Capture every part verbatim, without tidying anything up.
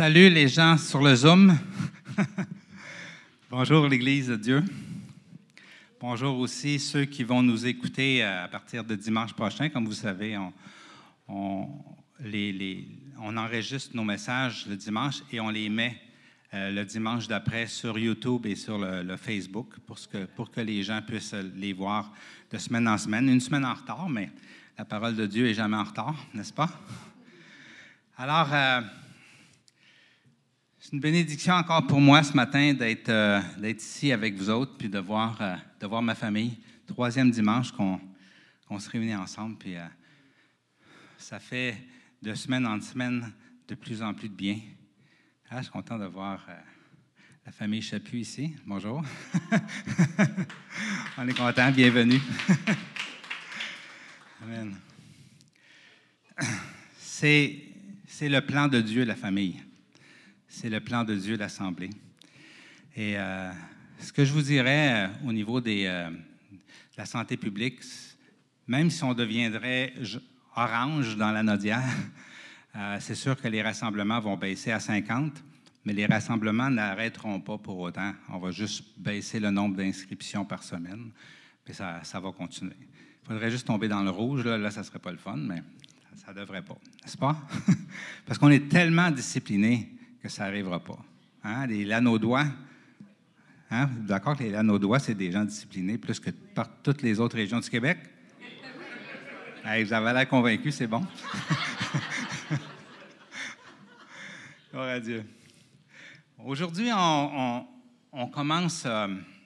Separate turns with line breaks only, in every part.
Salut les gens sur le Zoom. Bonjour l'Église de Dieu. Bonjour aussi ceux qui vont nous écouter à partir de dimanche prochain. Comme vous savez, on, on, les, les, on enregistre nos messages le dimanche et on les met euh, le dimanche d'après sur YouTube et sur le, le Facebook pour que, pour que les gens puissent les voir de semaine en semaine. Une semaine en retard, mais la parole de Dieu n'est jamais en retard, n'est-ce pas? Alors, euh, c'est une bénédiction encore pour moi ce matin d'être, euh, d'être ici avec vous autres puis de voir, euh, de voir ma famille. Troisième dimanche qu'on, qu'on se réunit ensemble. Puis, euh, ça fait de semaine en semaine de plus en plus de bien. Ah, je suis content de voir euh, la famille Chaput ici. Bonjour. On est content. Bienvenue. Amen. C'est, c'est le plan de Dieu, la famille. C'est le plan de Dieu, l'Assemblée. Et euh, ce que je vous dirais euh, au niveau des, euh, de la santé publique, même si on deviendrait orange dans la Naudière, euh, c'est sûr que les rassemblements vont baisser à cinquante, mais les rassemblements n'arrêteront pas pour autant. On va juste baisser le nombre d'inscriptions par semaine, puis ça, ça va continuer. Il faudrait juste tomber dans le rouge, là, là ça ne serait pas le fun, mais ça ne devrait pas, n'est-ce pas? Parce qu'on est tellement disciplinés que ça n'arrivera pas. Hein? Les lanaudois, hein? Vous êtes d'accord que les lanaudois, c'est des gens disciplinés plus que par toutes les autres régions du Québec? Hey, vous avez l'air convaincu, c'est bon. Gloire à Dieu. Aujourd'hui, on, on, on commence euh,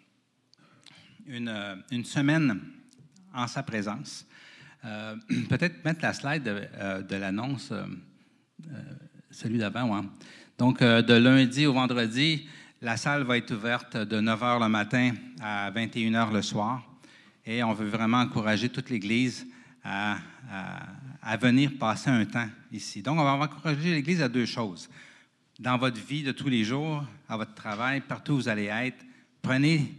une, une semaine en sa présence. Euh, peut-être mettre la slide de, euh, de l'annonce, euh, euh, celui d'avant, ouais. Donc, euh, de lundi au vendredi, la salle va être ouverte de neuf heures le matin à vingt et une heures le soir. Et on veut vraiment encourager toute l'Église à, à, à venir passer un temps ici. Donc, on va encourager l'Église à deux choses. Dans votre vie de tous les jours, à votre travail, partout où vous allez être, prenez,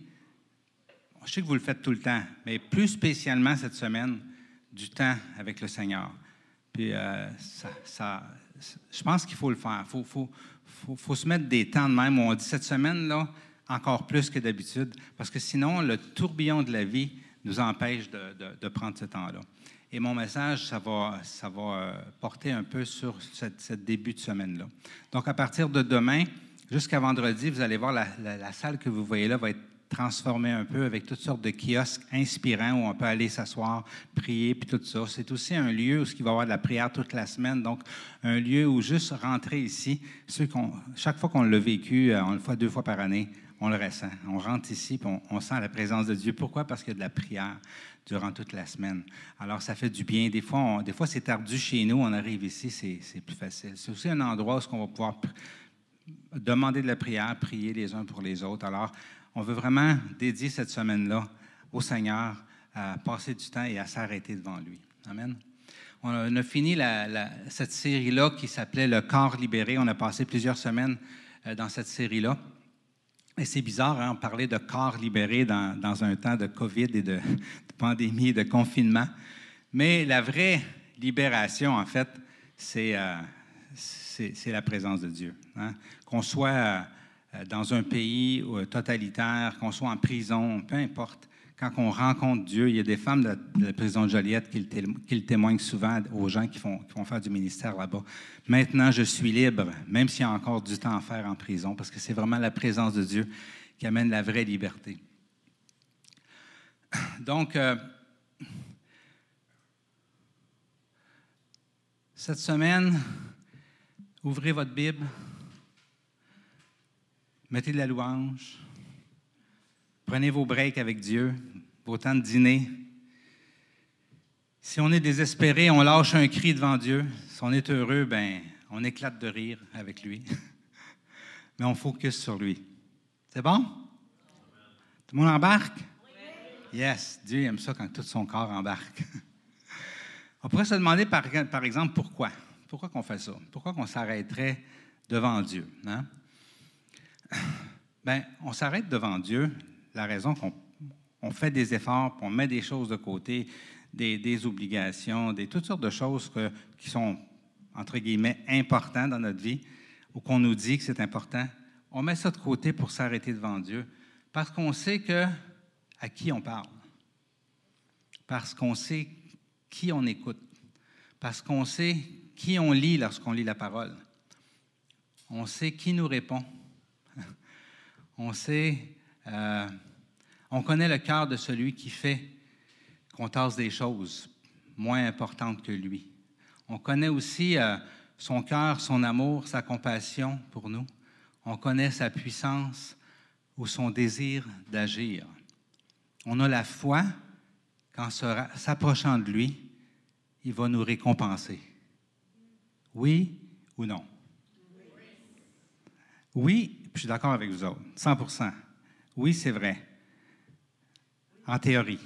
je sais que vous le faites tout le temps, mais plus spécialement cette semaine, du temps avec le Seigneur. Puis, euh, ça, ça, je pense qu'il faut le faire. Il faut, faut, faut, faut se mettre des temps de même où on dit cette semaine-là, encore plus que d'habitude, parce que sinon, le tourbillon de la vie nous empêche de, de, de prendre ce temps-là. Et mon message, ça va, ça va porter un peu sur ce début de semaine-là. Donc, à partir de demain jusqu'à vendredi, vous allez voir, la, la, la salle que vous voyez là va être transformé un peu avec toutes sortes de kiosques inspirants où on peut aller s'asseoir, prier, puis tout ça. C'est aussi un lieu où il va y avoir de la prière toute la semaine, donc un lieu où juste rentrer ici, ceux qu'on, chaque fois qu'on l'a vécu, on le fait deux fois par année, on le ressent. On rentre ici, puis on, on sent la présence de Dieu. Pourquoi? Parce qu'il y a de la prière durant toute la semaine. Alors, ça fait du bien. Des fois, on, des fois c'est ardu chez nous, on arrive ici, c'est, c'est plus facile. C'est aussi un endroit où on va pouvoir pr- demander de la prière, prier les uns pour les autres. Alors, on veut vraiment dédier cette semaine-là au Seigneur, à passer du temps et à s'arrêter devant lui. Amen. On a fini la, la, cette série-là qui s'appelait « Le corps libéré ». On a passé plusieurs semaines dans cette série-là. Et c'est bizarre, hein, on parlait de corps libéré dans, dans un temps de COVID et de, de pandémie et de confinement. Mais la vraie libération, en fait, c'est, euh, c'est, c'est la présence de Dieu. Hein. Qu'on soit... Euh, dans un pays totalitaire, qu'on soit en prison, peu importe, quand on rencontre Dieu, il y a des femmes de, de la prison de Joliette qui le, té- qui le témoignent souvent aux gens qui font, qui vont faire du ministère là-bas. Maintenant, je suis libre, même s'il y a encore du temps à faire en prison, parce que c'est vraiment la présence de Dieu qui amène la vraie liberté. Donc, euh, cette semaine, ouvrez votre Bible. Mettez de la louange. Prenez vos breaks avec Dieu, vos temps de dîner. Si on est désespéré, on lâche un cri devant Dieu. Si on est heureux, ben, on éclate de rire avec lui. Mais on focus sur lui. C'est bon? Tout le monde embarque? Yes, Dieu aime ça quand tout son corps embarque. On pourrait se demander, par, par exemple, pourquoi? Pourquoi qu'on fait ça? Pourquoi qu'on s'arrêterait devant Dieu? Hein? Bien, on s'arrête devant Dieu, la raison qu'on on fait des efforts, on met des choses de côté, des, des obligations, des, toutes sortes de choses que, qui sont, entre guillemets, importantes dans notre vie. ou qu'on nous dit que c'est important, on met ça de côté pour s'arrêter devant Dieu parce qu'on sait que, à qui on parle, parce qu'on sait qui on écoute, parce qu'on sait qui on lit lorsqu'on lit la parole. On sait qui nous répond. On sait, euh, on connaît le cœur de celui qui fait qu'on tasse des choses moins importantes que lui. On connaît aussi euh, son cœur, son amour, sa compassion pour nous. On connaît sa puissance ou son désir d'agir. On a la foi qu'en s'approchant de lui, il va nous récompenser. Oui ou non? Oui, puis je suis d'accord avec vous autres, cent pour cent. Oui, c'est vrai. En théorie.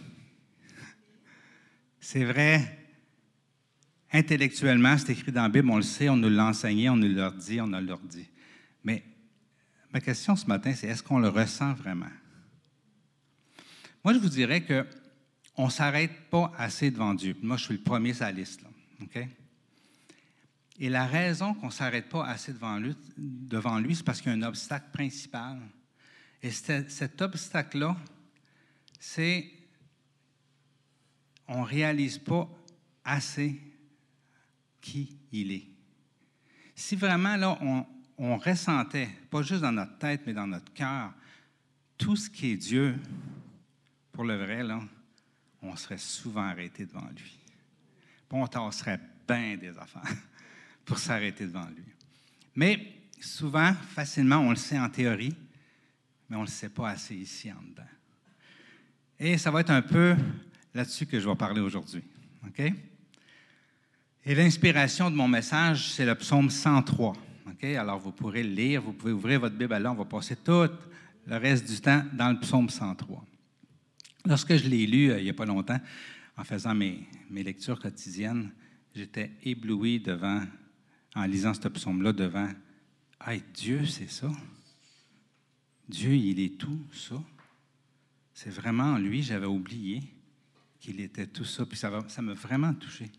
C'est vrai. Intellectuellement, c'est écrit dans la Bible, on le sait, on nous l'a enseigné, on nous l'a dit, on nous l'a dit. Mais ma question ce matin, c'est est-ce qu'on le ressent vraiment? Moi, je vous dirais qu'on ne s'arrête pas assez devant Dieu. Moi, je suis le premier sur la liste, là, OK? Et la raison qu'on ne s'arrête pas assez devant lui, devant lui, c'est parce qu'il y a un obstacle principal. Et cet, cet obstacle-là, c'est on ne réalise pas assez qui il est. Si vraiment, là, on, on ressentait, pas juste dans notre tête, mais dans notre cœur, tout ce qui est Dieu, pour le vrai, là, on serait souvent arrêté devant lui. Puis on tasserait bien des affaires pour s'arrêter devant lui. Mais souvent, facilement, on le sait en théorie, mais on ne le sait pas assez ici en dedans. Et ça va être un peu là-dessus que je vais parler aujourd'hui. OK? Et l'inspiration de mon message, c'est le psaume cent trois. OK? Alors, vous pourrez le lire, vous pouvez ouvrir votre Bible là, on va passer tout le reste du temps dans le psaume cent trois. Lorsque je l'ai lu euh, il n'y a pas longtemps, en faisant mes, mes lectures quotidiennes, j'étais ébloui devant, en lisant ce psaume-là, devant « Hey, Dieu, c'est ça. Dieu, il est tout ça. C'est vraiment en lui, j'avais oublié qu'il était tout ça. » Puis ça, ça m'a vraiment touché.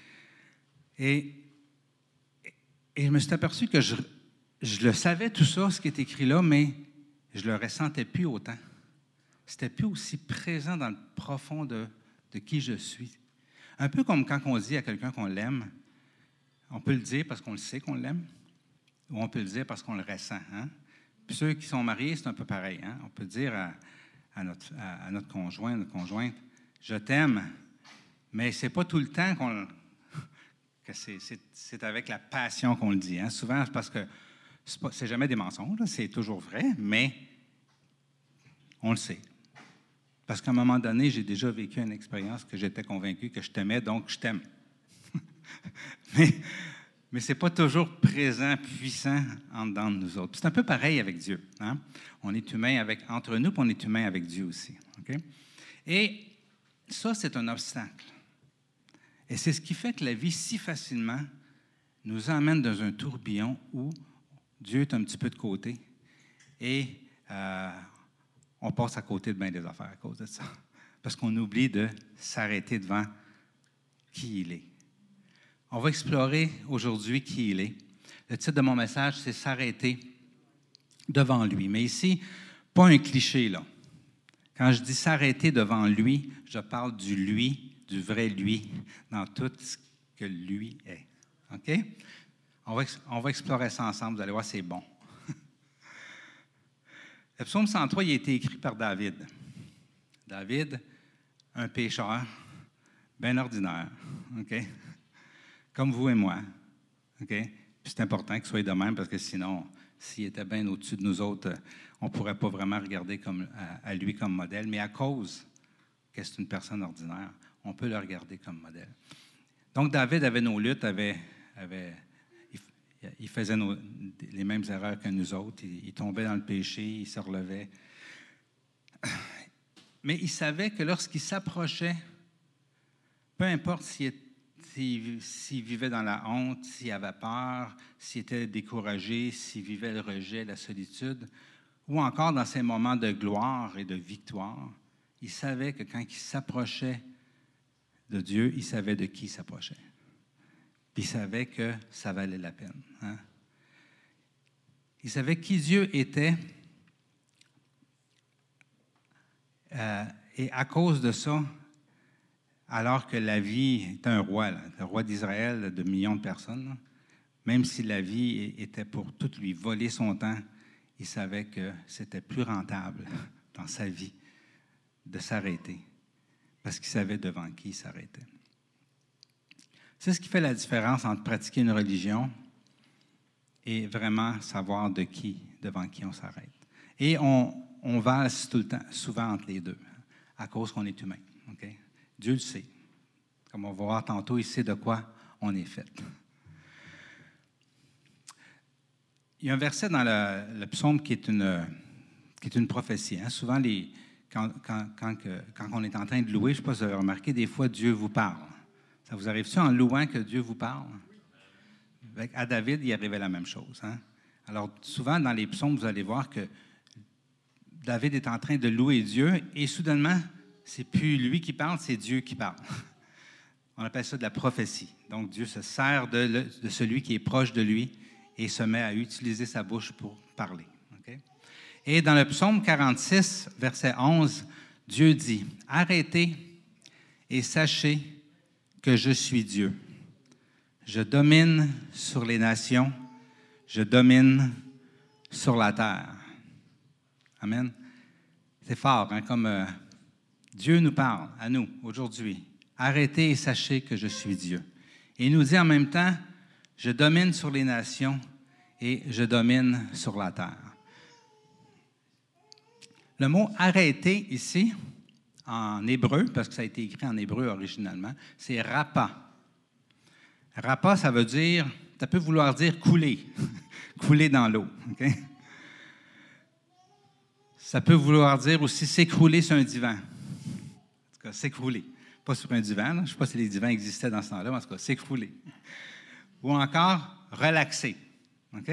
Et, et je me suis aperçu que je, je le savais tout ça, ce qui est écrit là, mais je ne le ressentais plus autant. C'était plus aussi présent dans le profond de, de qui je suis. Un peu comme quand on dit à quelqu'un qu'on l'aime, on peut le dire parce qu'on le sait qu'on l'aime, ou on peut le dire parce qu'on le ressent. Hein? Puis ceux qui sont mariés, c'est un peu pareil. Hein? On peut dire à, à, notre, à, à notre conjoint, notre conjointe, « Je t'aime », mais ce n'est pas tout le temps qu'on, que c'est, c'est, c'est avec la passion qu'on le dit. Hein? Souvent, c'est parce que ce n'est jamais des mensonges, là, c'est toujours vrai, mais on le sait. Parce qu'à un moment donné, j'ai déjà vécu une expérience que j'étais convaincu que je t'aimais, donc je t'aime. mais mais ce n'est pas toujours présent, puissant en dedans de nous autres. C'est un peu pareil avec Dieu. Hein? On est humain avec, entre nous, puis on est humain avec Dieu aussi. Okay? Et ça, c'est un obstacle. Et c'est ce qui fait que la vie, si facilement, nous emmène dans un tourbillon où Dieu est un petit peu de côté et euh, on passe à côté de bien des affaires à cause de ça. Parce qu'on oublie de s'arrêter devant qui il est. On va explorer aujourd'hui qui il est. Le titre de mon message, c'est « S'arrêter devant lui ». Mais ici, pas un cliché, là. Quand je dis « s'arrêter devant lui », je parle du lui, du vrai lui, dans tout ce que lui est. OK? On va, on va explorer ça ensemble. Vous allez voir, c'est bon. Le psaume cent trois, il a été écrit par David. David, un pécheur, bien ordinaire, OK? Comme vous et moi, OK? Puis c'est important qu'il soit de même parce que sinon, s'il était bien au-dessus de nous autres, on ne pourrait pas vraiment regarder comme, à, à lui comme modèle. Mais à cause que c'est une personne ordinaire, on peut le regarder comme modèle. Donc, David avait nos luttes, avait, avait, il, il faisait nos, les mêmes erreurs que nous autres. Il, il tombait dans le péché, il se relevait. Mais il savait que lorsqu'il s'approchait, peu importe s'il, s'il, s'il vivait dans la honte, s'il avait peur, s'il était découragé, s'il vivait le rejet, la solitude, ou encore dans ces moments de gloire et de victoire, il savait que quand il s'approchait de Dieu, il savait de qui il s'approchait. Puis il savait que ça valait la peine. Hein? Il savait qui Dieu était. Euh, et à cause de ça, alors que la vie est un roi, là, le roi d'Israël de millions de personnes, là, même si la vie était pour tout lui voler son temps, il savait que c'était plus rentable dans sa vie de s'arrêter, parce qu'il savait devant qui il s'arrêtait. C'est ce qui fait la différence entre pratiquer une religion et vraiment savoir de qui, devant qui on s'arrête. Et on, on valse tout le temps, souvent entre les deux, à cause qu'on est humain. Okay? Dieu le sait. Comme on va voir tantôt, il sait de quoi on est fait. Il y a un verset dans le, le psaume qui est une, qui est une prophétie. Hein? Souvent, les, quand, quand, quand, que, quand on est en train de louer, je ne sais pas si vous avez remarqué, des fois, Dieu vous parle. Ça vous arrive-tu en louant que Dieu vous parle? Avec, à David, il arrivait la même chose. Hein? Alors, souvent, dans les psaumes, vous allez voir que David est en train de louer Dieu et soudainement, c'est plus lui qui parle, c'est Dieu qui parle. On appelle ça de la prophétie. Donc, Dieu se sert de, de celui qui est proche de lui et se met à utiliser sa bouche pour parler. Okay? Et dans le psaume quarante-six, verset onze, Dieu dit, « Arrêtez et sachez que je suis Dieu. Je domine sur les nations, je domine sur la terre. » Amen. C'est fort, hein, comme euh, Dieu nous parle à nous aujourd'hui. Arrêtez et sachez que je suis Dieu. Et il nous dit en même temps, je domine sur les nations et je domine sur la terre. Le mot arrêter ici, en hébreu, parce que ça a été écrit en hébreu originalement, c'est rapa. Rapa, ça veut dire, ça peut vouloir dire couler, couler dans l'eau. Okay? Ça peut vouloir dire aussi s'écrouler sur un divan. En tout cas, s'écrouler. Pas sur un divan, là. Je ne sais pas si les divans existaient dans ce temps-là, mais en tout cas, s'écrouler. Ou encore, relaxer. OK?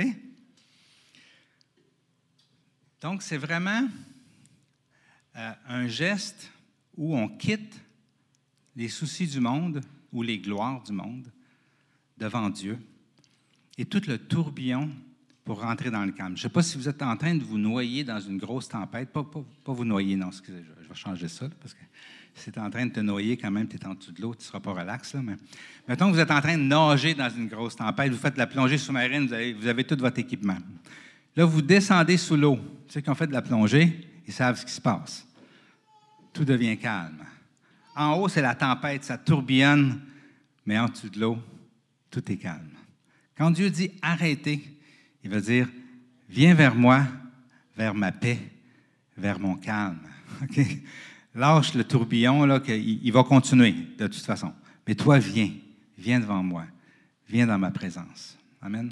Donc, c'est vraiment euh, un geste où on quitte les soucis du monde ou les gloires du monde devant Dieu et tout le tourbillon pour rentrer dans le calme. Je ne sais pas si vous êtes en train de vous noyer dans une grosse tempête. Pas, pas, pas vous noyer, non, excusez, je, je vais changer ça, là, parce que si tu es en train de te noyer quand même, tu es en dessous de l'eau, tu ne seras pas relax. Là, mais mettons que vous êtes en train de nager dans une grosse tempête, vous faites de la plongée sous-marine, vous avez, vous avez tout votre équipement. Là, vous descendez sous l'eau. Ceux qui ont fait de la plongée, ils savent ce qui se passe. Tout devient calme. En haut, c'est la tempête, ça tourbillonne, mais en dessous de l'eau, tout est calme. Quand Dieu dit « arrêtez », il veut dire « viens vers moi, vers ma paix, vers mon calme. » Okay? Lâche le tourbillon, là, qu'il, il va continuer de toute façon. Mais toi, viens, viens devant moi, viens dans ma présence. Amen.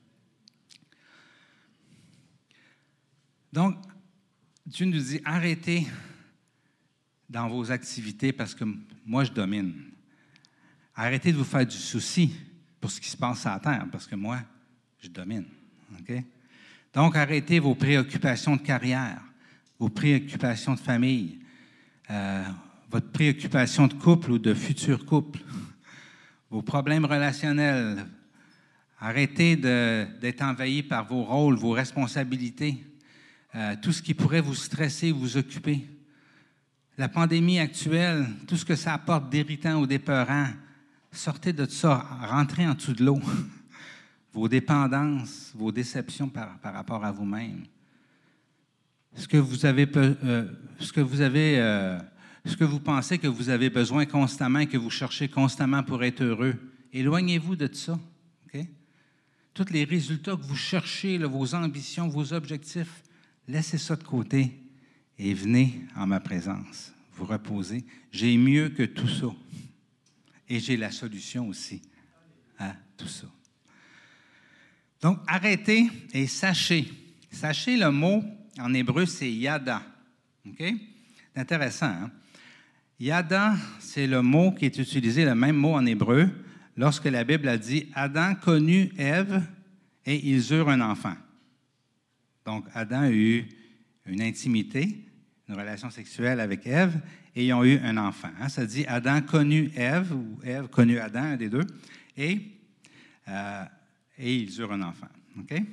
Donc, Dieu nous dit, arrêtez dans vos activités parce que moi, je domine. Arrêtez de vous faire du souci pour ce qui se passe à la terre parce que moi, je domine. Okay? Donc, arrêtez vos préoccupations de carrière, vos préoccupations de famille, euh, votre préoccupation de couple ou de futur couple, vos problèmes relationnels. Arrêtez de, d'être envahi par vos rôles, vos responsabilités, euh, tout ce qui pourrait vous stresser, vous occuper. La pandémie actuelle, tout ce que ça apporte d'irritant ou d'épeurant, sortez de ça, rentrez en dessous de l'eau. Vos dépendances, vos déceptions par, par rapport à vous-même. Ce que vous avez, euh, ce que vous avez, euh, ce que vous pensez que vous avez besoin constamment et que vous cherchez constamment pour être heureux, éloignez-vous de ça. Okay? Tous les résultats que vous cherchez, là, vos ambitions, vos objectifs, laissez ça de côté et venez en ma présence. Vous reposez. J'ai mieux que tout ça. Et j'ai la solution aussi à tout ça. Donc, arrêtez et sachez. Sachez, le mot en hébreu, c'est yada. OK? C'est intéressant. Hein? Yada, c'est le mot qui est utilisé, le même mot en hébreu, lorsque la Bible a dit « Adam connut Ève et ils eurent un enfant ». Donc, Adam a eu une intimité, une relation sexuelle avec Ève, et ils ont eu un enfant. Hein? Ça dit « Adam connut Ève » ou « Ève connut Adam », un des deux, et, euh, et ils eurent un enfant. OK?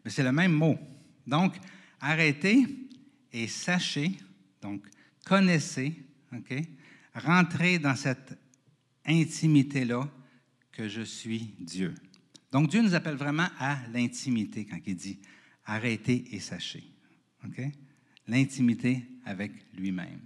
mais c'est le même mot. Donc, arrêtez et sachez, donc connaissez, OK? Rentrez dans cette intimité-là que je suis Dieu. Donc, Dieu nous appelle vraiment à l'intimité quand il dit « arrêtez et sachez ». OK? L'intimité avec lui-même.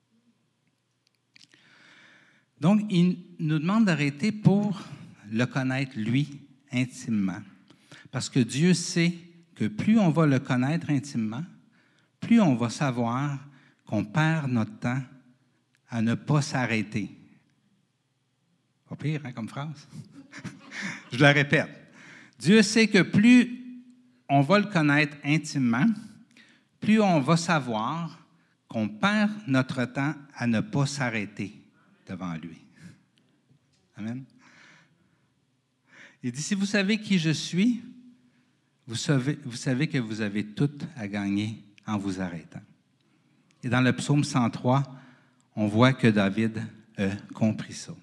Donc, il nous demande d'arrêter pour le connaître, lui, intimement. Parce que Dieu sait que plus on va le connaître intimement, plus on va savoir qu'on perd notre temps à ne pas s'arrêter. Pas pire, hein, comme phrase? Je la répète. Dieu sait que plus on va le connaître intimement, plus on va savoir qu'on perd notre temps à ne pas s'arrêter devant lui. Amen. Il dit, si vous savez qui je suis, vous savez, vous savez que vous avez tout à gagner en vous arrêtant. Et dans le psaume cent trois, on voit que David a compris ça.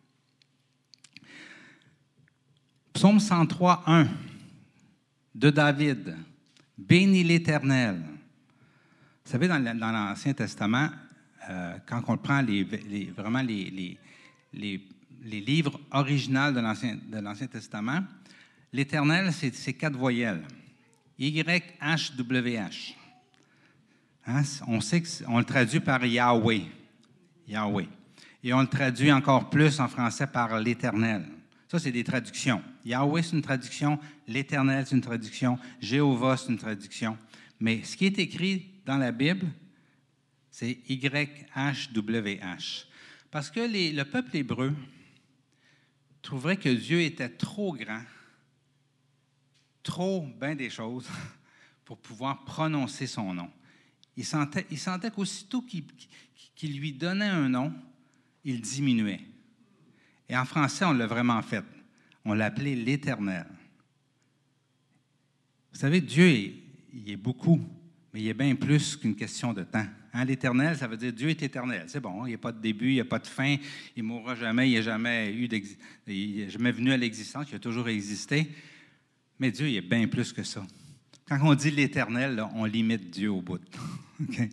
Psaume cent trois, un de David. Bénis l'Éternel. Vous savez, dans, dans l'Ancien Testament, euh, quand on prend les, les, vraiment les, les, les, les livres originaux de l'Ancien, de l'Ancien Testament, l'Éternel, c'est, c'est quatre voyelles. Y H W H. Hein? On sait qu'on le traduit par Yahweh. Yahweh. Et on le traduit encore plus en français par l'Éternel. Ça, c'est des traductions. Yahweh, c'est une traduction. L'Éternel, c'est une traduction. Jéhovah, c'est une traduction. Mais ce qui est écrit dans la Bible, c'est Y H W H. Parce que les, le peuple hébreu trouverait que Dieu était trop grand, trop bien des choses, pour pouvoir prononcer son nom. Il sentait, il sentait qu'aussitôt qu'il, qu'il lui donnait un nom, il diminuait. Et en français, on l'a vraiment fait. On l'a appelé l'Éternel. Vous savez, Dieu, est, il est beaucoup, mais il est bien plus qu'une question de temps. Hein, l'Éternel, ça veut dire Dieu est éternel. C'est bon, il n'y a pas de début, il n'y a pas de fin, il ne mourra jamais, il n'est jamais, eu il n'est jamais venu à l'existence, il a toujours existé. Mais Dieu, il est bien plus que ça. Quand on dit l'Éternel, là, on limite Dieu au bout. Okay?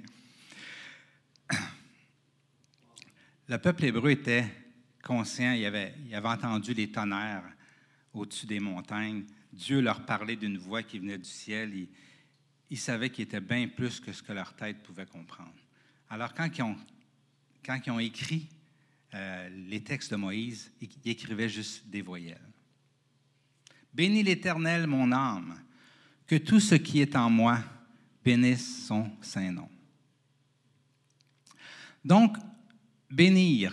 Le peuple hébreu était conscient, il avait, il avait entendu les tonnerres au-dessus des montagnes. Dieu leur parlait d'une voix qui venait du ciel. Ils, ils savaient qu'il était bien plus que ce que leur tête pouvait comprendre. Alors, quand ils ont, quand ils ont écrit euh, les textes de Moïse, ils, ils écrivaient juste des voyelles. « Bénis l'Éternel, mon âme, que tout ce qui est en moi bénisse son saint nom. » Donc, bénir.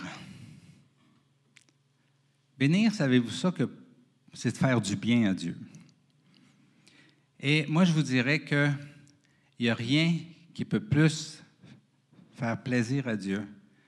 Bénir, savez-vous ça, que c'est de faire du bien à Dieu. Et moi, je vous dirais qu'il n'y a rien qui peut plus faire plaisir à Dieu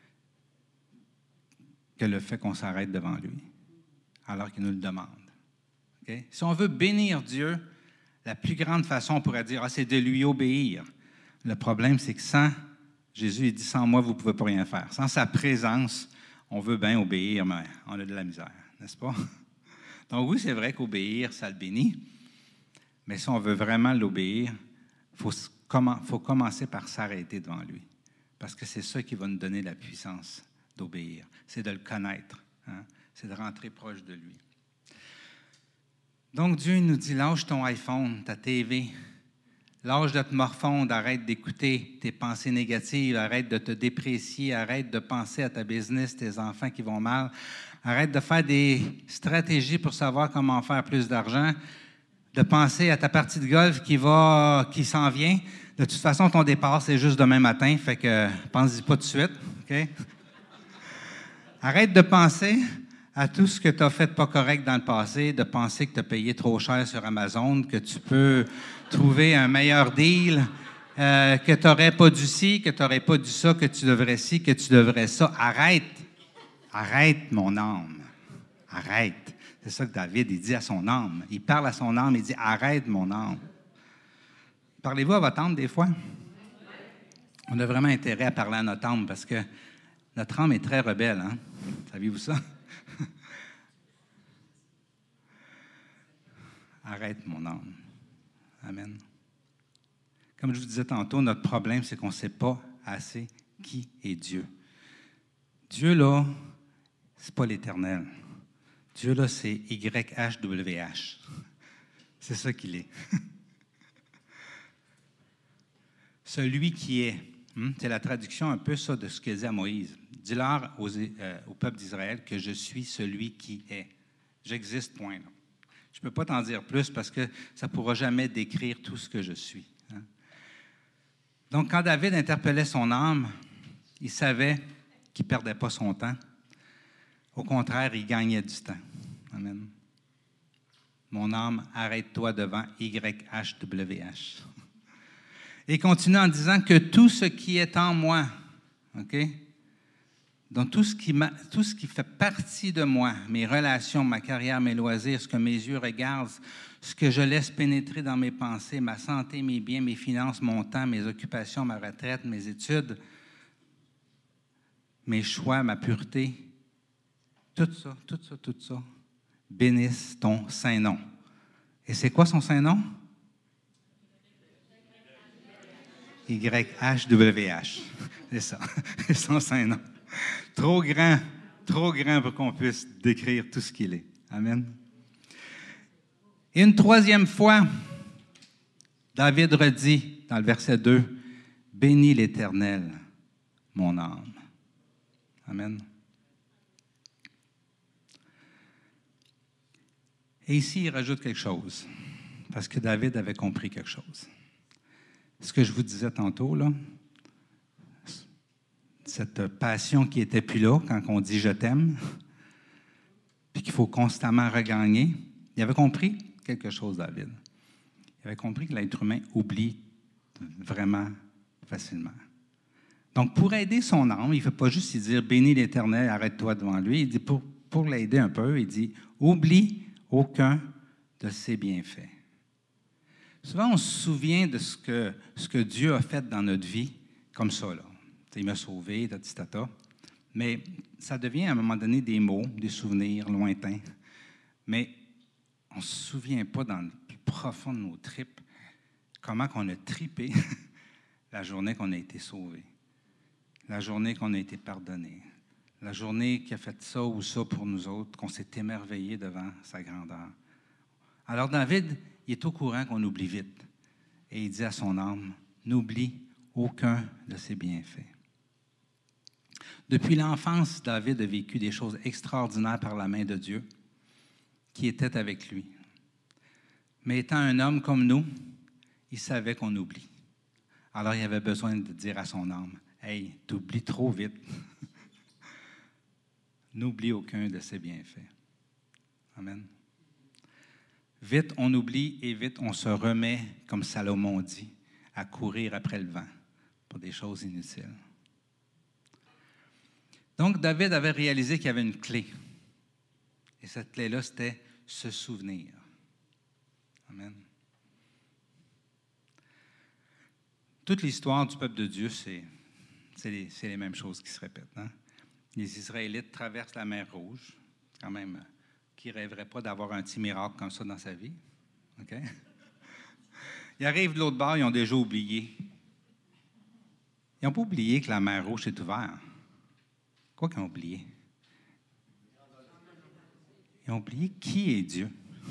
que le fait qu'on s'arrête devant lui, alors qu'il nous le demande. Okay? Si on veut bénir Dieu, la plus grande façon, on pourrait dire, ah, c'est de lui obéir. Le problème, c'est que sans Jésus, il dit, sans moi, vous ne pouvez pas rien faire. Sans sa présence, on veut bien obéir, mais on a de la misère, n'est-ce pas? Donc oui, c'est vrai qu'obéir, ça le bénit, mais si on veut vraiment l'obéir, il faut, faut commencer par s'arrêter devant lui, parce que c'est ça qui va nous donner la puissance d'obéir, c'est de le connaître, hein? C'est de rentrer proche de lui. Donc Dieu nous dit, lâche ton iPhone, ta T V, lâche de te morfondre, arrête d'écouter tes pensées négatives, arrête de te déprécier, arrête de penser à ta business, tes enfants qui vont mal, arrête de faire des stratégies pour savoir comment faire plus d'argent, de penser à ta partie de golf qui va, qui s'en vient. De toute façon, ton départ, c'est juste demain matin, fait que pense-y pas tout de suite, OK? Arrête de penser à tout ce que tu as fait pas correct dans le passé, de penser que tu as payé trop cher sur Amazon, que tu peux trouver un meilleur deal, euh, que tu n'aurais pas dû ci, que tu n'aurais pas dû ça, que tu devrais ci, que tu devrais ça. Arrête. Arrête, mon âme. Arrête. C'est ça que David, il dit à son âme. Il parle à son âme, il dit, arrête, mon âme. Parlez-vous à votre âme des fois? On a vraiment intérêt à parler à notre âme parce que notre âme est très rebelle, hein? Saviez-vous ça? Arrête, mon âme. Amen. Comme je vous disais tantôt, notre problème, c'est qu'on ne sait pas assez qui est Dieu. Dieu, là, ce n'est pas l'Éternel. Dieu, là, c'est Y H W H. C'est ça qu'il est. Celui qui est. Hmm? C'est la traduction un peu ça de ce qu'il dit à Moïse. Dis-leur aux, euh, au peuple d'Israël que je suis celui qui est. J'existe, point. Là. Je ne peux pas t'en dire plus parce que ça ne pourra jamais décrire tout ce que je suis. Hein? Donc, quand David interpellait son âme, il savait qu'il ne perdait pas son temps. Au contraire, il gagnait du temps. Amen. Mon âme, arrête-toi devant Y H W H. Et continue en disant que tout ce qui est en moi, OK? Donc, tout ce, qui tout ce qui fait partie de moi, mes relations, ma carrière, mes loisirs, ce que mes yeux regardent, ce que je laisse pénétrer dans mes pensées, ma santé, mes biens, mes finances, mon temps, mes occupations, ma retraite, mes études, mes choix, ma pureté, tout ça, tout ça, tout ça, bénisse ton saint nom. Et c'est quoi son saint nom? Y H W H. C'est ça. C'est son saint nom. Trop grand, trop grand pour qu'on puisse décrire tout ce qu'il est. Amen. Et une troisième fois, David redit dans le verset deux, « Bénis l'Éternel, mon âme. » Amen. Et ici, il rajoute quelque chose, parce que David avait compris quelque chose. Ce que je vous disais tantôt, là, cette passion qui n'était plus là quand on dit « je t'aime », puis qu'il faut constamment regagner, il avait compris quelque chose, David. Il avait compris que l'être humain oublie vraiment facilement. Donc, pour aider son âme, il ne fait pas juste lui dire « Bénis l'Éternel, arrête-toi devant lui ». Il dit, pour, pour l'aider un peu, il dit « Oublie aucun de ses bienfaits ». Souvent, on se souvient de ce que, ce que Dieu a fait dans notre vie, comme ça, là. Il m'a sauvé, tati tata. Mais ça devient à un moment donné des mots, des souvenirs lointains. Mais on ne se souvient pas dans le plus profond de nos tripes comment on a tripé la journée qu'on a été sauvé, la journée qu'on a été pardonné, la journée qui a fait ça ou ça pour nous autres, qu'on s'est émerveillé devant sa grandeur. Alors David, il est au courant qu'on oublie vite. Et il dit à son âme, n'oublie aucun de ses bienfaits. Depuis l'enfance, David a vécu des choses extraordinaires par la main de Dieu qui était avec lui. Mais étant un homme comme nous, il savait qu'on oublie. Alors il avait besoin de dire à son âme, « Hey, t'oublies trop vite. N'oublie aucun de ses bienfaits. » Amen. Vite, on oublie et vite, on se remet, comme Salomon dit, à courir après le vent pour des choses inutiles. Donc, David avait réalisé qu'il y avait une clé. Et cette clé-là, c'était se souvenir. Amen. Toute l'histoire du peuple de Dieu, c'est, c'est, les, c'est les mêmes choses qui se répètent. Hein? Les Israélites traversent la mer Rouge, quand même, qui ne rêverait pas d'avoir un petit miracle comme ça dans sa vie. Okay? Ils arrivent de l'autre bord, ils ont déjà oublié. Ils n'ont pas oublié que la mer Rouge est ouverte. Quoi qu'ils ont oublié? Ils ont oublié qui est Dieu.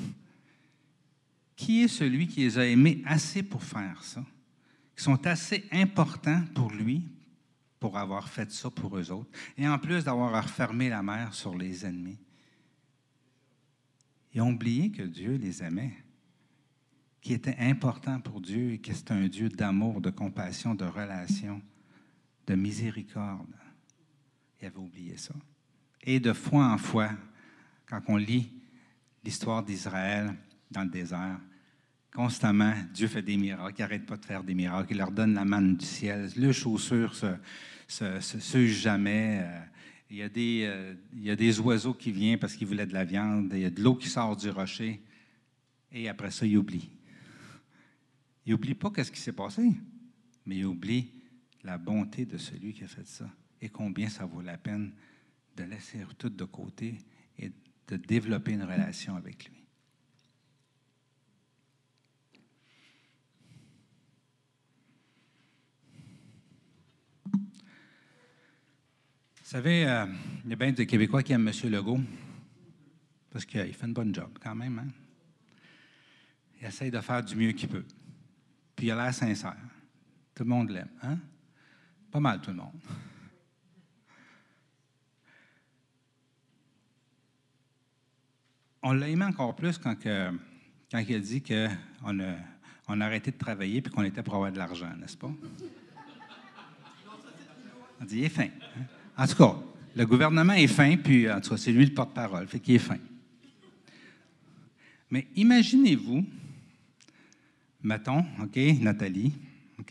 Qui est celui qui les a aimés assez pour faire ça? Qui sont assez importants pour lui, pour avoir fait ça pour eux autres. Et en plus d'avoir refermé la mer sur les ennemis. Ils ont oublié que Dieu les aimait, qui était important pour Dieu et que c'était un Dieu d'amour, de compassion, de relation, de miséricorde. Ils avaient oublié ça. Et de fois en fois, quand on lit l'histoire d'Israël dans le désert, constamment, Dieu fait des miracles. Il n'arrête pas de faire des miracles. Il leur donne la manne du ciel. Les chaussures se, se, se s'usent jamais. Euh, il, y a des, euh, il y a des oiseaux qui viennent parce qu'ils voulaient de la viande. Il y a de l'eau qui sort du rocher. Et après ça, il oublie. Il n'oublie pas ce qui s'est passé, mais il oublie la bonté de celui qui a fait ça et combien ça vaut la peine de laisser tout de côté et de développer une relation avec lui. Vous savez, euh, il y a bien des Québécois qui aiment M. Legault parce qu'il fait une bonne job quand même. Hein? Il essaye de faire du mieux qu'il peut. Puis il a l'air sincère. Tout le monde l'aime. Hein? Pas mal tout le monde. On l'a aimé encore plus quand, que, quand il a dit qu'on a, on a arrêté de travailler et qu'on était pour avoir de l'argent, n'est-ce pas? On dit, il est fin. Hein? En tout cas, le gouvernement est fin, puis en tout cas, c'est lui le porte-parole, fait qu'il est fin. Mais imaginez-vous, mettons, OK, Nathalie, OK?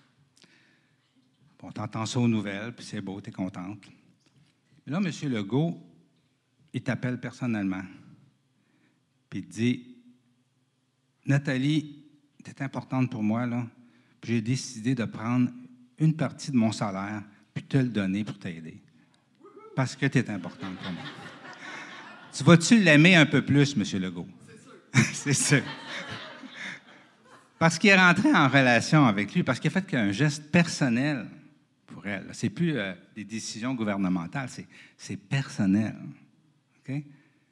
On t'entend ça aux nouvelles, puis c'est beau, tu es contente. Mais là, M. Legault, il t'appelle personnellement, puis il te dit, Nathalie, tu es importante pour moi, là, puis j'ai décidé de prendre une partie de mon salaire, puis te le donner pour t'aider. Parce que tu es importante pour moi. Tu vas-tu l'aimer un peu plus, M. Legault? C'est sûr. Parce qu'il est rentré en relation avec lui, parce qu'il a fait un geste personnel pour elle. C'est plus euh, des décisions gouvernementales, c'est, c'est personnel. Okay?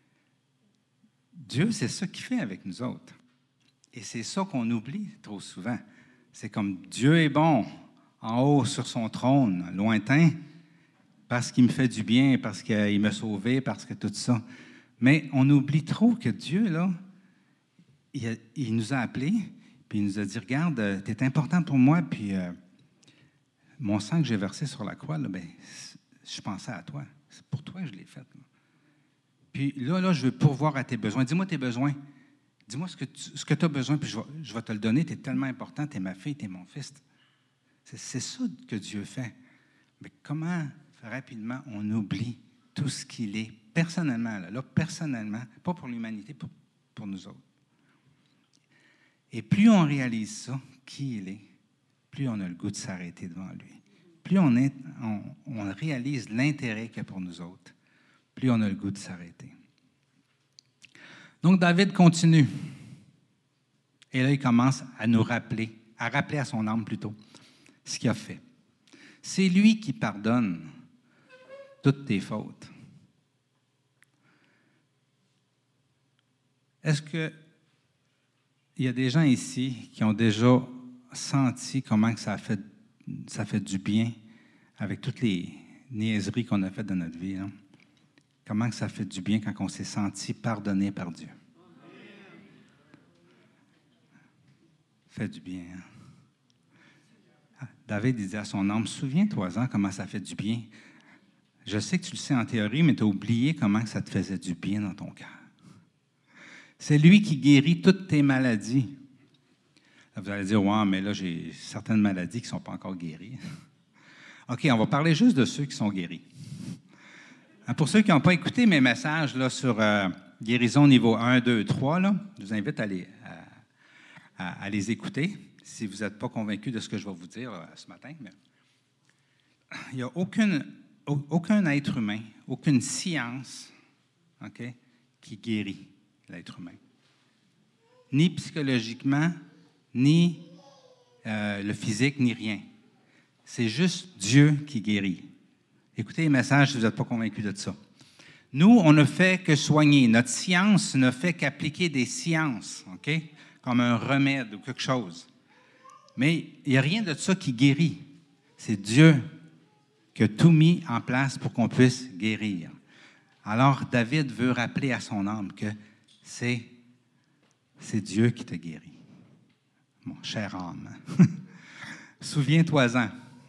Dieu, c'est ça qu'il fait avec nous autres. Et c'est ça qu'on oublie trop souvent. C'est comme Dieu est bon en haut sur son trône, lointain, parce qu'il me fait du bien, parce qu'il m'a sauvé, parce que tout ça. Mais on oublie trop que Dieu, là, il, a, il nous a appelés, puis il nous a dit, regarde, tu es important pour moi, puis euh, mon sang que j'ai versé sur la croix, là, ben, je pensais à toi. C'est pour toi que je l'ai fait. Là. Puis là, là, je veux pourvoir à tes besoins. Dis-moi tes besoins. Dis-moi ce que tu ce que as besoin, puis je vais, je vais te le donner. Tu es tellement important, tu es ma fille, tu es mon fils. C'est, c'est ça que Dieu fait. Mais comment, rapidement, on oublie tout ce qu'il est, personnellement, là, là personnellement, pas pour l'humanité, pour, pour nous autres. Et plus on réalise ça, qui il est, plus on a le goût de s'arrêter devant lui. Plus on, est, on, on réalise l'intérêt qu'il y a pour nous autres, plus on a le goût de s'arrêter. Donc, David continue. Et là, il commence à nous rappeler, à rappeler à son âme plutôt, ce qu'il a fait. C'est lui qui pardonne toutes tes fautes. Est-ce qu'il y a des gens ici qui ont déjà senti comment que ça a fait, ça fait du bien avec toutes les niaiseries qu'on a faites dans notre vie? Hein? Comment que ça fait du bien quand on s'est senti pardonné par Dieu? Fait du bien. Hein? David disait à son âme, souviens-toi-en comment ça fait du bien. Je sais que tu le sais en théorie, mais tu as oublié comment ça te faisait du bien dans ton cœur. C'est lui qui guérit toutes tes maladies. Là, vous allez dire, ouais, mais là, j'ai certaines maladies qui ne sont pas encore guéries. OK, on va parler juste de ceux qui sont guéris. Pour ceux qui n'ont pas écouté mes messages là, sur euh, guérison niveau un, deux, trois, là, je vous invite à les, à, à, à les écouter si vous n'êtes pas convaincus de ce que je vais vous dire là, ce matin. Mais il n'y a aucune, aucun être humain, aucune science okay, qui guérit l'être humain. Ni psychologiquement, ni euh, le physique, ni rien. C'est juste Dieu qui guérit. Écoutez les messages si vous n'êtes pas convaincus de ça. Nous, on ne fait que soigner. Notre science ne fait qu'appliquer des sciences, OK? Comme un remède ou quelque chose. Mais il n'y a rien de ça qui guérit. C'est Dieu qui a tout mis en place pour qu'on puisse guérir. Alors, David veut rappeler à son âme que c'est, c'est Dieu qui te guérit. Mon cher âme. Souviens-toi-en.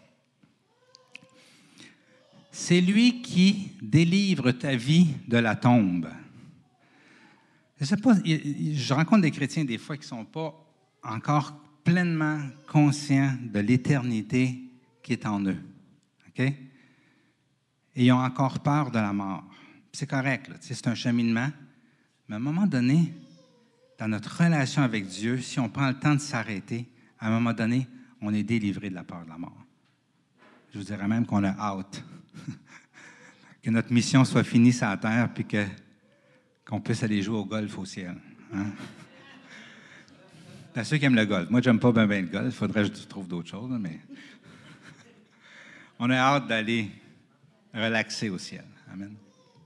C'est lui qui délivre ta vie de la tombe. Je sais pas, je rencontre des chrétiens des fois qui ne sont pas encore pleinement conscients de l'éternité qui est en eux. OK? Et ils ont encore peur de la mort. C'est correct, là, c'est un cheminement. Mais à un moment donné, dans notre relation avec Dieu, si on prend le temps de s'arrêter, à un moment donné, on est délivré de la peur de la mort. Je vous dirais même qu'on a hâte. Que notre mission soit finie sur la terre, puis que, qu'on puisse aller jouer au golf au ciel. Hein? À ceux qui aiment le golf. Moi, j'aime pas bien, bien le golf. Il faudrait que je trouve d'autres choses, mais on a hâte d'aller relaxer au ciel. Amen.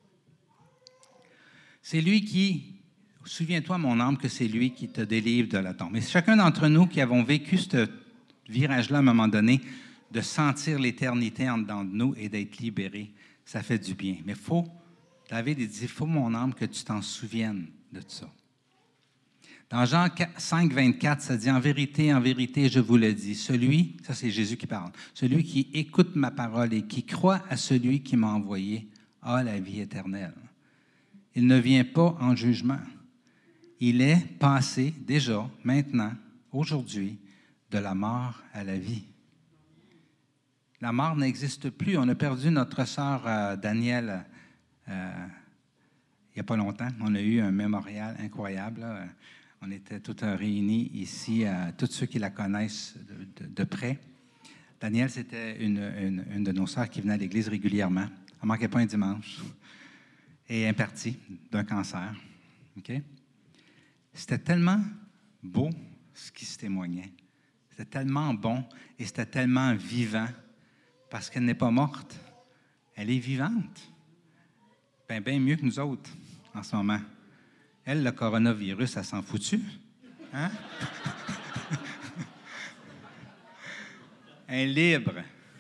C'est lui qui, souviens-toi, mon âme, que c'est lui qui te délivre de la tombe. Et chacun d'entre nous qui avons vécu ce virage-là à un moment donné, de sentir l'éternité en dedans de nous et d'être libéré, ça fait du bien. Mais il faut, David dit, il faut, mon âme, que tu t'en souviennes de tout ça. Dans Jean cinq, vingt-quatre, ça dit, « En vérité, en vérité, je vous le dis, celui, ça c'est Jésus qui parle, celui qui écoute ma parole et qui croit à celui qui m'a envoyé a la vie éternelle. Il ne vient pas en jugement. Il est passé déjà, maintenant, aujourd'hui, de la mort à la vie. » La mort n'existe plus. On a perdu notre sœur euh, Danielle euh, il n'y a pas longtemps. On a eu un mémorial incroyable, là. On était tous réunis ici, euh, tous ceux qui la connaissent de, de, de près. Danielle, c'était une, une, une de nos sœurs qui venait à l'église régulièrement. Elle ne manquait pas un dimanche. Et elle est partie d'un cancer. Okay? C'était tellement beau ce qui se témoignait. C'était tellement bon et c'était tellement vivant parce qu'elle n'est pas morte. Elle est vivante. Bien, bien mieux que nous autres en ce moment. Elle, le coronavirus, elle s'en foutu. Hein? Elle est libre.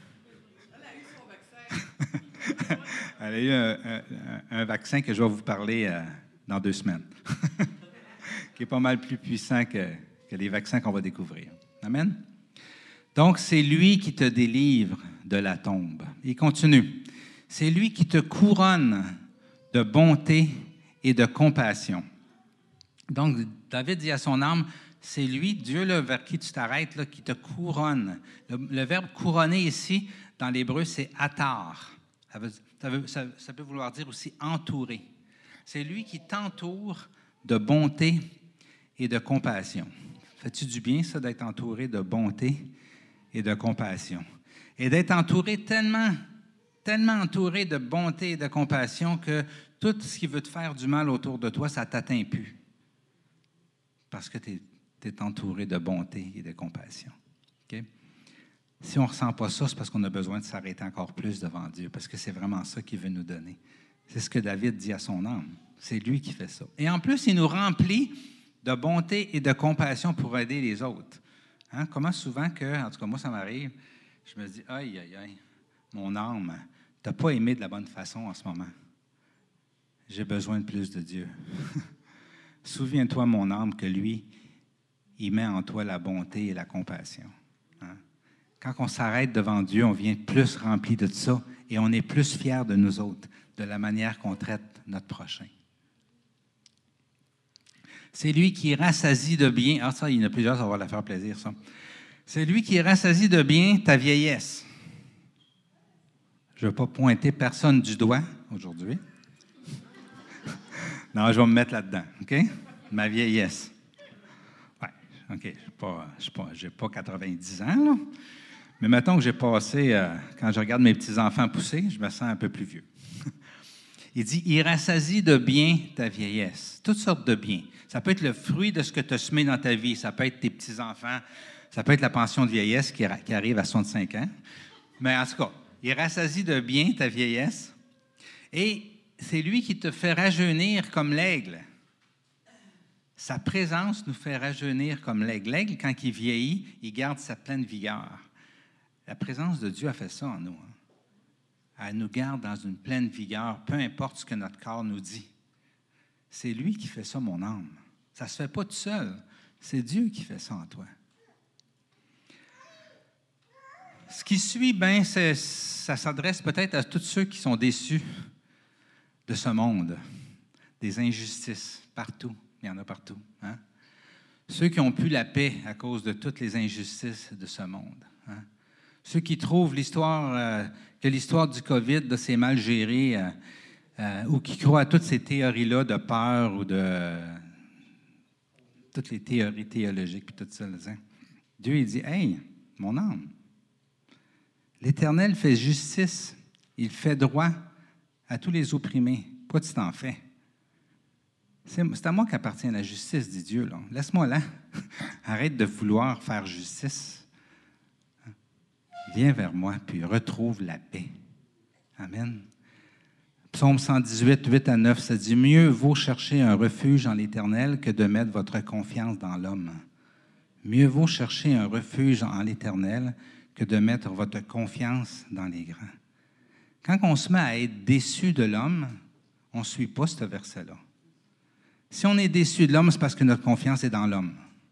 Elle a eu un, un, un vaccin que je vais vous parler euh, dans deux semaines, qui est pas mal plus puissant que, que les vaccins qu'on va découvrir. Amen? Donc, c'est lui qui te délivre de la tombe. Il continue. C'est lui qui te couronne de bonté et de compassion. Donc, David dit à son âme, c'est lui, Dieu, là, vers qui tu t'arrêtes, là, qui te couronne. Le, le verbe couronner ici, dans l'hébreu, c'est atar. Ça, veut, ça, veut, ça, ça peut vouloir dire aussi entourer. C'est lui qui t'entoure de bonté et de compassion. Fais-tu du bien, ça, d'être entouré de bonté et de compassion? Et d'être entouré tellement, tellement entouré de bonté et de compassion que tout ce qui veut te faire du mal autour de toi, ça ne t'atteint plus. Parce que tu es entouré de bonté et de compassion. Okay? Si on ne ressent pas ça, c'est parce qu'on a besoin de s'arrêter encore plus devant Dieu, parce que c'est vraiment ça qu'il veut nous donner. C'est ce que David dit à son âme. C'est lui qui fait ça. Et en plus, il nous remplit de bonté et de compassion pour aider les autres. Hein? Comment souvent que, en tout cas, moi, ça m'arrive, je me dis, aïe, aïe, aïe, mon âme, tu n'as pas aimé de la bonne façon en ce moment. J'ai besoin de plus de Dieu. Souviens-toi, mon âme, que lui, il met en toi la bonté et la compassion. Hein? Quand on s'arrête devant Dieu, on vient plus rempli de ça et on est plus fiers de nous autres, de la manière qu'on traite notre prochain. C'est lui qui rassasie de bien. Ah, ça, il y en a plusieurs, ça va leur faire plaisir, ça. C'est lui qui rassasie de bien ta vieillesse. Je ne veux pas pointer personne du doigt aujourd'hui. Non, je vais me mettre là-dedans, OK? Ma vieillesse. Oui, OK, je n'ai pas, pas, j'ai pas quatre-vingt-dix ans, là. Mais mettons que j'ai passé, euh, quand je regarde mes petits-enfants pousser, je me sens un peu plus vieux. Il dit, il rassasie de bien ta vieillesse. Toutes sortes de biens. Ça peut être le fruit de ce que tu as semé dans ta vie. Ça peut être tes petits-enfants. Ça peut être la pension de vieillesse qui, qui arrive à soixante-cinq ans. Mais en tout cas, il rassasie de bien ta vieillesse. Et c'est lui qui te fait rajeunir comme l'aigle. Sa présence nous fait rajeunir comme l'aigle. L'aigle, quand il vieillit, il garde sa pleine vigueur. La présence de Dieu a fait ça en nous. Hein? Elle nous garde dans une pleine vigueur, peu importe ce que notre corps nous dit. C'est lui qui fait ça, mon âme. Ça ne se fait pas tout seul. C'est Dieu qui fait ça en toi. Ce qui suit, ben, c'est, ça s'adresse peut-être à tous ceux qui sont déçus de ce monde, des injustices partout. Il y en a partout. Hein? Ceux qui n'ont plus la paix à cause de toutes les injustices de ce monde. Hein? Ceux qui trouvent l'histoire, euh, que l'histoire du COVID, là, c'est mal géré, euh, euh, ou qui croient à toutes ces théories-là de peur ou de euh, toutes les théories théologiques puis tout ça. Là, hein? Dieu, il dit, « Hey, mon âme, l'Éternel fait justice, il fait droit à tous les opprimés. Pourquoi tu t'en fais? C'est, c'est à moi qu'appartient la justice, dit Dieu. Là. Laisse-moi là. Arrête de vouloir faire justice. Viens vers moi, puis retrouve la paix. Amen. Psaume cent dix-huit, huit à neuf, ça dit « Mieux vaut chercher un refuge en l'Éternel que de mettre votre confiance dans l'homme. Mieux vaut chercher un refuge en l'Éternel que de mettre votre confiance dans les grands. » Quand on se met à être déçu de l'homme, on ne suit pas ce verset-là. Si on est déçu de l'homme, c'est parce que notre confiance est dans l'homme.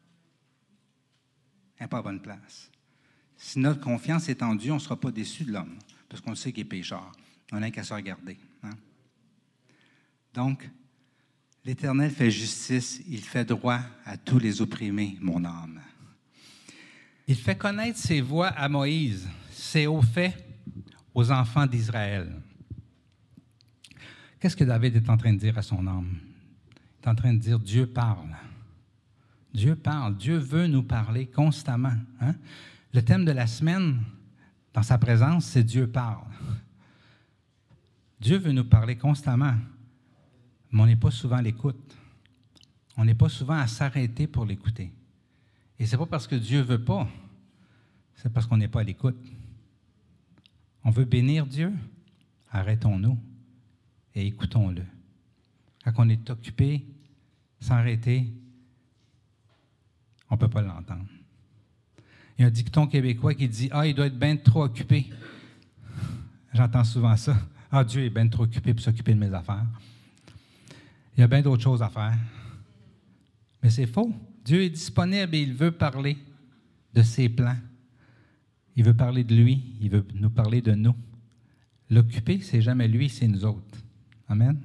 Elle n'est pas à bonne place. Si notre confiance est en Dieu, on ne sera pas déçu de l'homme, parce qu'on sait qu'il est pécheur. On n'a qu'à se regarder. Hein? Donc, l'Éternel fait justice, il fait droit à tous les opprimés, mon âme. Il fait connaître ses voies à Moïse, ses hauts faits aux enfants d'Israël. Qu'est-ce que David est en train de dire à son âme? Il est en train de dire, Dieu parle. Dieu parle. Dieu veut nous parler constamment. Hein? Le thème de la semaine, dans sa présence, c'est Dieu parle. Dieu veut nous parler constamment, mais on n'est pas souvent à l'écoute. On n'est pas souvent à s'arrêter pour l'écouter. Et ce n'est pas parce que Dieu ne veut pas, c'est parce qu'on n'est pas à l'écoute. On veut bénir Dieu, arrêtons-nous et écoutons-le. Quand on est occupé, s'arrêter, on ne peut pas l'entendre. Il y a un dicton québécois qui dit « Ah, il doit être bien trop occupé. » J'entends souvent ça. « Ah, Dieu est bien trop occupé pour s'occuper de mes affaires. » Il y a bien d'autres choses à faire. Mais c'est faux. Dieu est disponible et il veut parler de ses plans. Il veut parler de lui. Il veut nous parler de nous. L'occupé, c'est jamais lui, c'est nous autres. Amen.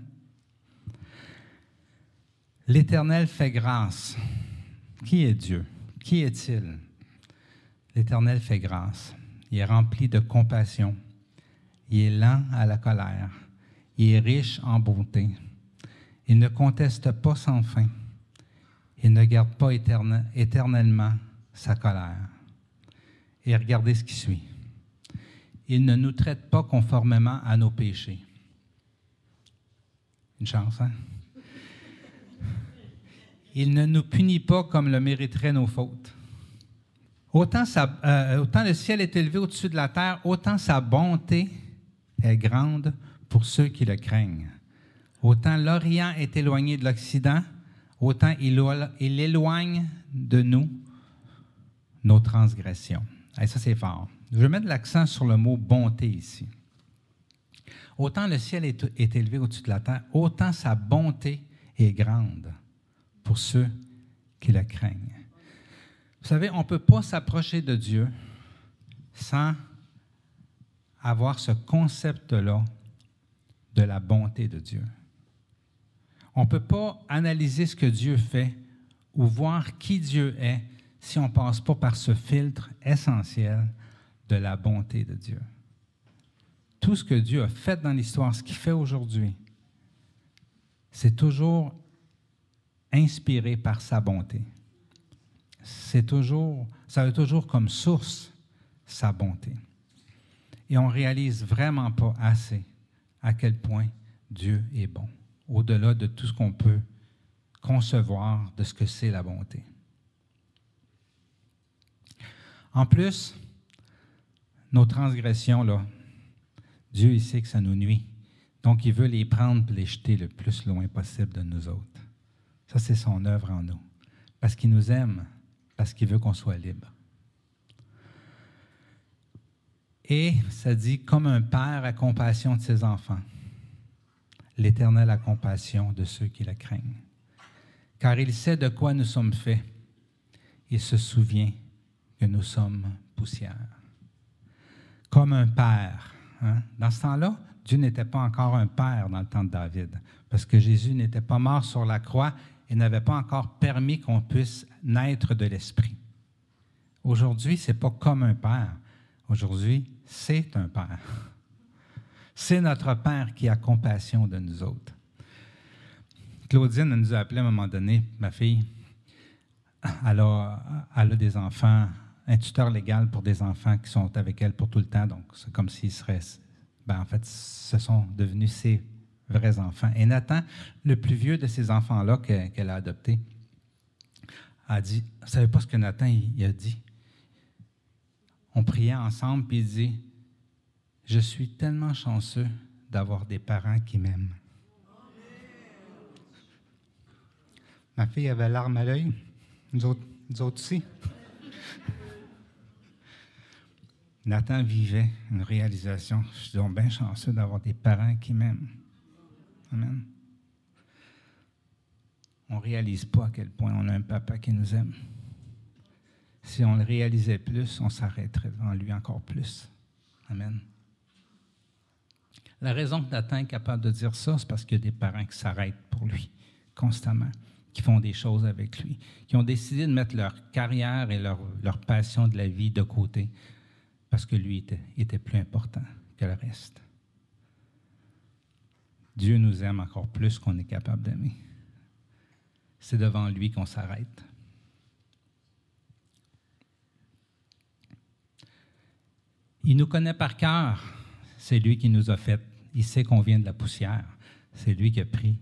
L'Éternel fait grâce. Qui est Dieu? Qui est-il? L'Éternel fait grâce. Il est rempli de compassion. Il est lent à la colère. Il est riche en bonté. Il ne conteste pas sans fin. Il ne garde pas éterne, éternellement sa colère. Et regardez ce qui suit. Il ne nous traite pas conformément à nos péchés. Une chance, hein? Il ne nous punit pas comme le mériteraient nos fautes. Autant, sa, euh, autant le ciel est élevé au-dessus de la terre, autant sa bonté est grande pour ceux qui le craignent. Autant l'Orient est éloigné de l'Occident, autant il, il éloigne de nous nos transgressions. Et ça, c'est fort. Je vais mettre l'accent sur le mot « bonté » ici. Autant le ciel est, est élevé au-dessus de la terre, autant sa bonté est grande pour ceux qui le craignent. Vous savez, on ne peut pas s'approcher de Dieu sans avoir ce concept-là de la bonté de Dieu. On ne peut pas analyser ce que Dieu fait ou voir qui Dieu est si on ne passe pas par ce filtre essentiel de la bonté de Dieu. Tout ce que Dieu a fait dans l'histoire, ce qu'il fait aujourd'hui, c'est toujours inspiré par sa bonté. C'est toujours, ça a toujours comme source sa bonté. Et on ne réalise vraiment pas assez à quel point Dieu est bon, au-delà de tout ce qu'on peut concevoir de ce que c'est la bonté. En plus, nos transgressions, là, Dieu, il sait que ça nous nuit. Donc, il veut les prendre et les jeter le plus loin possible de nous autres. Ça, c'est son œuvre en nous. Parce qu'il nous aime, parce qu'il veut qu'on soit libre. Et ça dit, comme un père a compassion de ses enfants, l'Éternel a compassion de ceux qui le craignent. Car il sait de quoi nous sommes faits. Il se souvient que nous sommes poussière. Comme un père. Hein? Dans ce temps-là, Dieu n'était pas encore un père dans le temps de David, parce que Jésus n'était pas mort sur la croix et n'avait pas encore permis qu'on puisse naître de l'Esprit. Aujourd'hui, ce n'est pas comme un père. Aujourd'hui, c'est un père. C'est notre Père qui a compassion de nous autres. Claudine nous a appelé à un moment donné, ma fille, elle a, elle a des enfants, un tuteur légal pour des enfants qui sont avec elle pour tout le temps, donc c'est comme s'ils seraient, ben en fait, ce sont devenus ses vrais enfants. Et Nathan, le plus vieux de ces enfants-là qu'elle, qu'elle a adopté, a dit, vous ne savez pas ce que Nathan il, il a dit? On priait ensemble, puis il dit, Je suis tellement chanceux d'avoir des parents qui m'aiment. Ma fille avait larmes à l'œil, nous autres, nous autres aussi. Nathan vivait une réalisation. Je suis donc bien chanceux d'avoir des parents qui m'aiment. Amen. On ne réalise pas à quel point on a un papa qui nous aime. Si on le réalisait plus, on s'arrêterait devant lui encore plus. Amen. La raison que Nathan est capable de dire ça, c'est parce qu'il y a des parents qui s'arrêtent pour lui constamment, qui font des choses avec lui, qui ont décidé de mettre leur carrière et leur, leur passion de la vie de côté parce que lui était, était plus important que le reste. Dieu nous aime encore plus qu'on est capable d'aimer. C'est devant lui qu'on s'arrête. Il nous connaît par cœur. C'est lui qui nous a fait. Il sait qu'on vient de la poussière. C'est lui qui a pris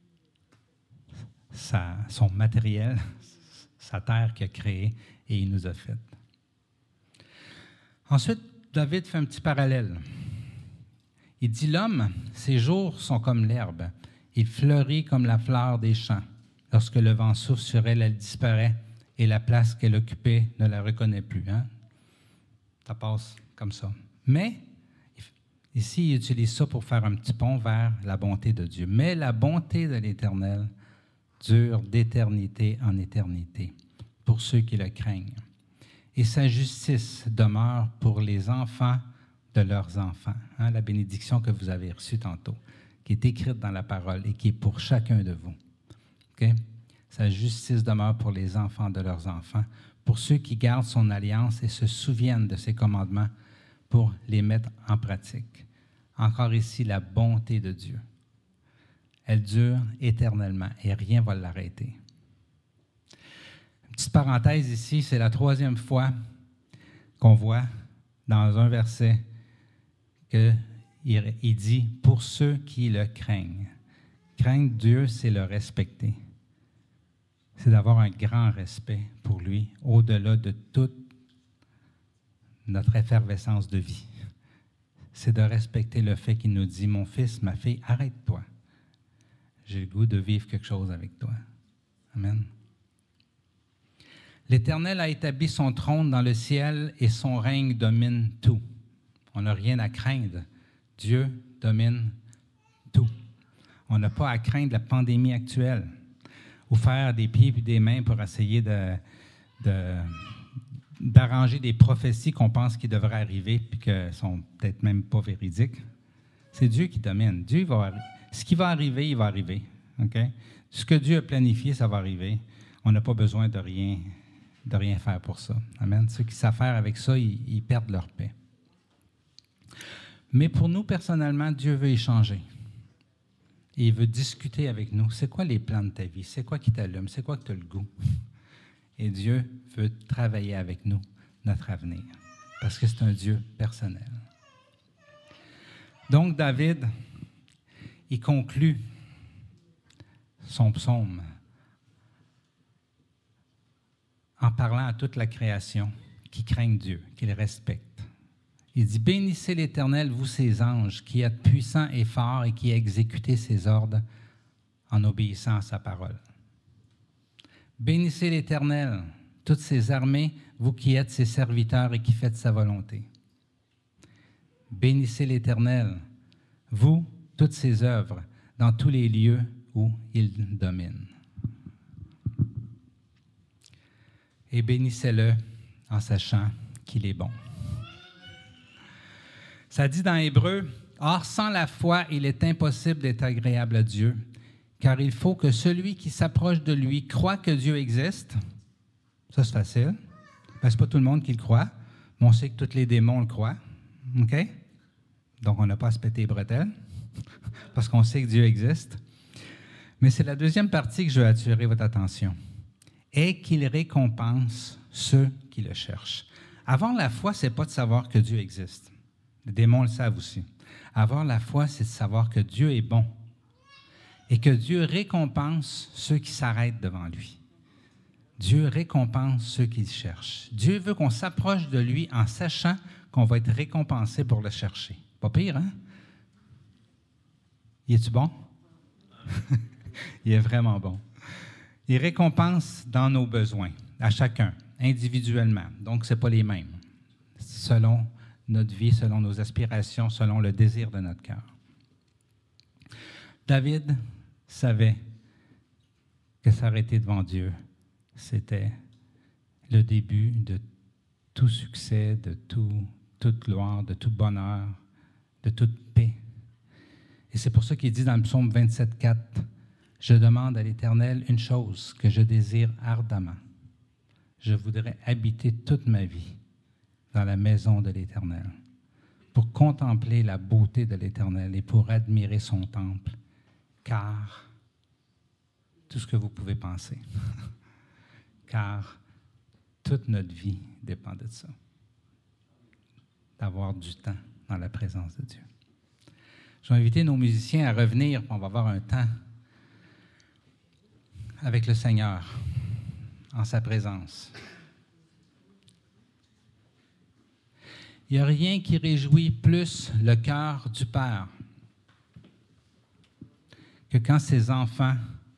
sa, son matériel, sa terre qu'il a créée, et il nous a fait. Ensuite, David fait un petit parallèle. Il dit, l'homme, ses jours sont comme l'herbe. Il fleurit comme la fleur des champs. Lorsque le vent souffle sur elle, elle disparaît et la place qu'elle occupait ne la reconnaît plus. Hein? Ça passe comme ça. Mais, ici, il utilise ça pour faire un petit pont vers la bonté de Dieu. Mais la bonté de l'Éternel dure d'éternité en éternité pour ceux qui le craignent. Et sa justice demeure pour les enfants de leurs enfants. Hein? La bénédiction que vous avez reçue tantôt, qui est écrite dans la parole et qui est pour chacun de vous. Okay? Sa justice demeure pour les enfants de leurs enfants, pour ceux qui gardent son alliance et se souviennent de ses commandements pour les mettre en pratique. Encore ici, la bonté de Dieu. Elle dure éternellement et rien ne va l'arrêter. Une petite parenthèse ici, c'est la troisième fois qu'on voit dans un verset qu'il il dit « pour ceux qui le craignent ». Craindre Dieu, c'est le respecter. C'est d'avoir un grand respect pour lui, au-delà de toute notre effervescence de vie. C'est de respecter le fait qu'il nous dit « Mon fils, ma fille, arrête-toi. J'ai le goût de vivre quelque chose avec toi. » Amen. L'Éternel a établi son trône dans le ciel et son règne domine tout. On n'a rien à craindre. Dieu domine tout. On n'a pas à craindre la pandémie actuelle ou faire des pieds et des mains pour essayer de, de, d'arranger des prophéties qu'on pense qui devraient arriver puis qui ne sont peut-être même pas véridiques. C'est Dieu qui domine. Dieu va, ce qui va arriver, il va arriver. Okay? Ce que Dieu a planifié, ça va arriver. On n'a pas besoin de rien, de rien faire pour ça. Amen. Ceux qui savent faire avec ça, ils, ils perdent leur paix. Mais pour nous, personnellement, Dieu veut échanger. Et il veut discuter avec nous. C'est quoi les plans de ta vie? C'est quoi qui t'allume? C'est quoi que tu as le goût? Et Dieu veut travailler avec nous, notre avenir, parce que c'est un Dieu personnel. Donc, David, il conclut son psaume en parlant à toute la création qui craigne Dieu, qui le respecte. Il dit, « Bénissez l'Éternel, vous ses anges, qui êtes puissants et forts et qui exécutez ses ordres en obéissant à sa parole. Bénissez l'Éternel, toutes ses armées, vous qui êtes ses serviteurs et qui faites sa volonté. Bénissez l'Éternel, vous, toutes ses œuvres, dans tous les lieux où il domine. Et bénissez-le en sachant qu'il est bon. » Ça dit dans Hébreu, « Or, sans la foi, il est impossible d'être agréable à Dieu, car il faut que celui qui s'approche de lui croit que Dieu existe. » Ça, c'est facile. Ben, ce n'est pas tout le monde qui le croit, mais on sait que tous les démons le croient. OK? Donc, on n'a pas à se péter les bretelles, parce qu'on sait que Dieu existe. Mais c'est la deuxième partie que je veux attirer votre attention. « Et qu'il récompense ceux qui le cherchent. » Avoir la foi, ce n'est pas de savoir que Dieu existe. Les démons le savent aussi. Avoir la foi, c'est de savoir que Dieu est bon et que Dieu récompense ceux qui s'arrêtent devant lui. Dieu récompense ceux qui le cherchent. Dieu veut qu'on s'approche de lui en sachant qu'on va être récompensé pour le chercher. Pas pire, hein? Il est-tu bon? Il est vraiment bon. Il récompense dans nos besoins, à chacun, individuellement. Donc, ce n'est pas les mêmes, selon notre vie, selon nos aspirations, selon le désir de notre cœur. David savait que s'arrêter devant Dieu, c'était le début de tout succès, de tout, toute gloire, de tout bonheur, de toute paix. Et c'est pour ça qu'il dit dans le psaume vingt-sept, quatre, « Je demande à l'Éternel une chose que je désire ardemment. Je voudrais habiter toute ma vie dans la maison de l'Éternel, pour contempler la beauté de l'Éternel et pour admirer son temple, car tout ce que vous pouvez penser, car toute notre vie dépend de ça, d'avoir du temps dans la présence de Dieu. » Je vais inviter nos musiciens à revenir, puis on va avoir un temps avec le Seigneur, en sa présence. Il n'y a rien qui réjouit plus le cœur du Père que quand ses enfants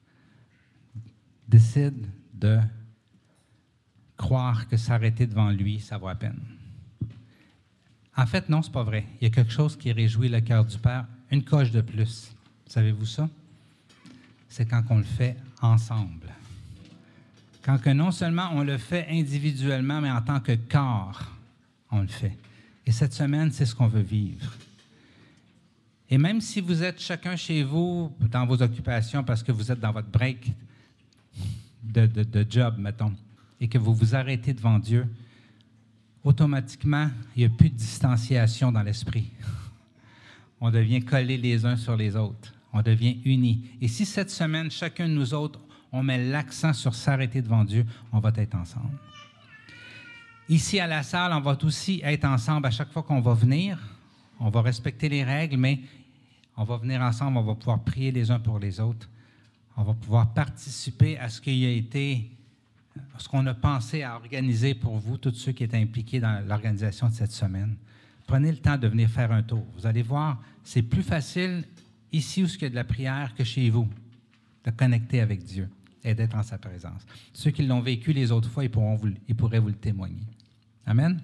décident de croire que s'arrêter devant lui, ça vaut la peine. En fait, non, ce n'est pas vrai. Il y a quelque chose qui réjouit le cœur du Père, une coche de plus. Savez-vous ça? C'est quand on le fait ensemble. Quand que non seulement on le fait individuellement, mais en tant que corps, on le fait. Et cette semaine, c'est ce qu'on veut vivre. Et même si vous êtes chacun chez vous, dans vos occupations, parce que vous êtes dans votre break de, de, de job, mettons, et que vous vous arrêtez devant Dieu, automatiquement, il n'y a plus de distanciation dans l'esprit. On devient collés les uns sur les autres. On devient unis. Et si cette semaine, chacun de nous autres, on met l'accent sur s'arrêter devant Dieu, on va être ensemble. Ici, à la salle, on va aussi être ensemble à chaque fois qu'on va venir. On va respecter les règles, mais on va venir ensemble, on va pouvoir prier les uns pour les autres. On va pouvoir participer à ce qui a été, ce qu'on a pensé à organiser pour vous, tous ceux qui étaient impliqués dans l'organisation de cette semaine. Prenez le temps de venir faire un tour. Vous allez voir, c'est plus facile ici où il y a de la prière que chez vous, de connecter avec Dieu et d'être en sa présence. Ceux qui l'ont vécu les autres fois, ils, pourront vous, ils pourraient vous le témoigner. Amen?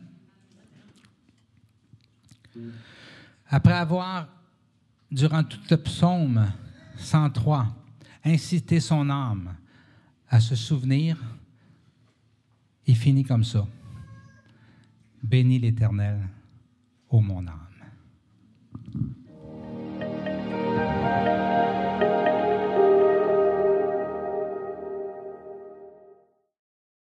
Après avoir, durant tout le psaume cent trois, incité son âme à se souvenir, il finit comme ça. « Bénis l'Éternel, ô mon âme. »